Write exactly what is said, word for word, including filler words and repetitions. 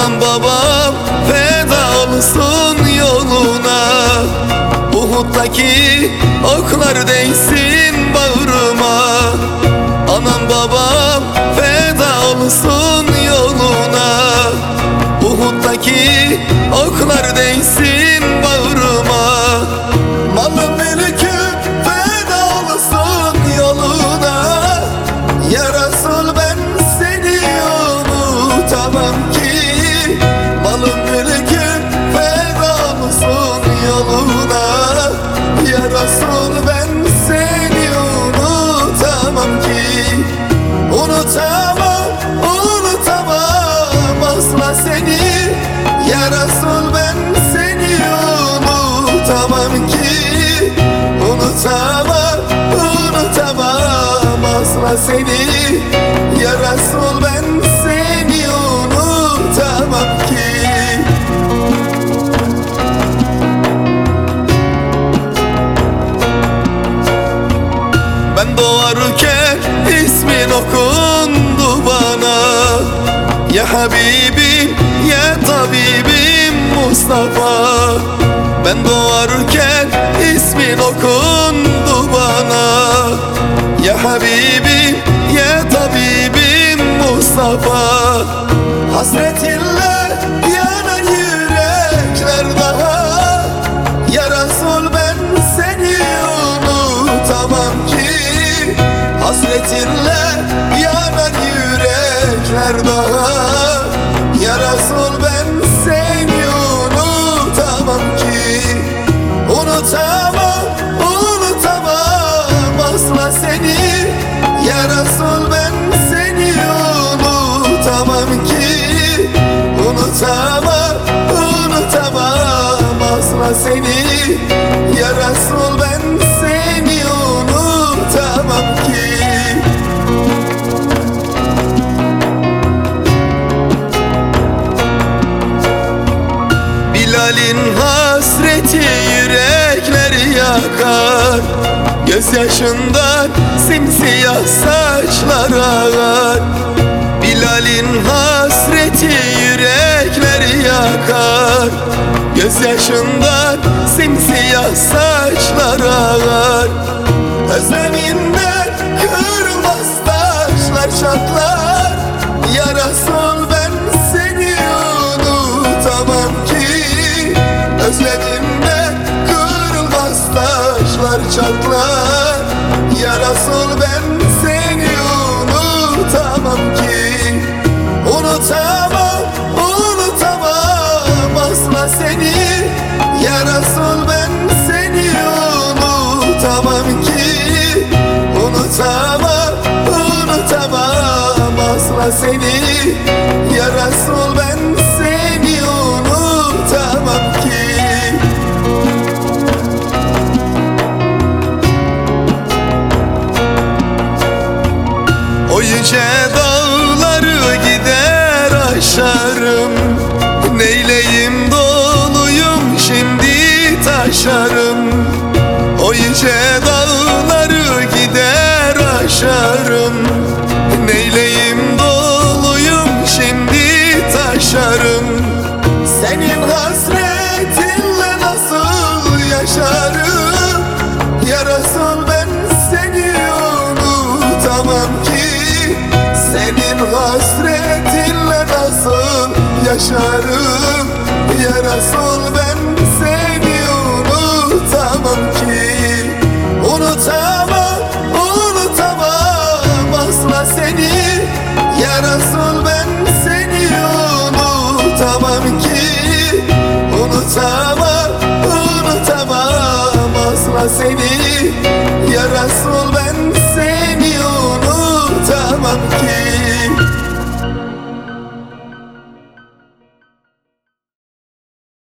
Anam babam feda olsun yoluna, Uhud'daki oklar değsin bağrıma. Anam babam feda olsun yoluna, Uhud'daki oklar değsin bağrıma. Malım mülküm feda olsun yoluna, ya Resul ben seni unutamam ki. Malım mülküm feda olsun yoluna, ya Resul ben seni unutamam ki. Unutamam, unutamam asla seni, ya Resul ben seni unutamam ki. Unutamam, unutamam asla seni, ya Resul ben seni unutamam ki. Ben doğarken ismin okundu bana, ya Habibim ya Tabibim Mustafa. Ben doğarken ismin okundu bana, ya Habibim ya Tabibim Mustafa. Hasretinle yanan yürekler daha, ya Resul ben seni unutamam ki. Hasretinle yanan yürekler daha, ya Resul ben seni unutamam ki. Unutamam, unutamam asla seni, ya Resul ben seni unutamam ki. Unutamam, unutamam asla seni, ya Resul ben seni unutamam ki. Bilal'in hasreti yürekleri yakar, gözyaşından simsiyah saçlar ağar. Bilal'in hasreti yürekleri yakar, gözyaşından simsiyah saçlar ağar. Özleminden kırılmaz taşlar çatlar, ya Resul ben seni unutamam ki. Özlemimden kırılmaz taşlar çatlar, ya Resul ben seni unutamam ki. Unutamam, unutamam asla seni, ya Resul ben seni unutamam ki. Unutamam, unutamam asla seni, ya Resul ben seni unutamam ki. O yüce dağları gider aşarım, neyleyim doluyum şimdi taşarım. O yüce dağları gider aşarım, neyleyim doluyum şimdi taşarım. Senin hasretinle nasıl yaşarım, ya Resul ben seni unutamam ki. Senin hasretinle nasıl yaşarım, ya Resul ben seni unutamam ki. Unutamam, unutamam asla seni, ya Resul ben seni unutamam ki. Unutamam, unutamam asla seni,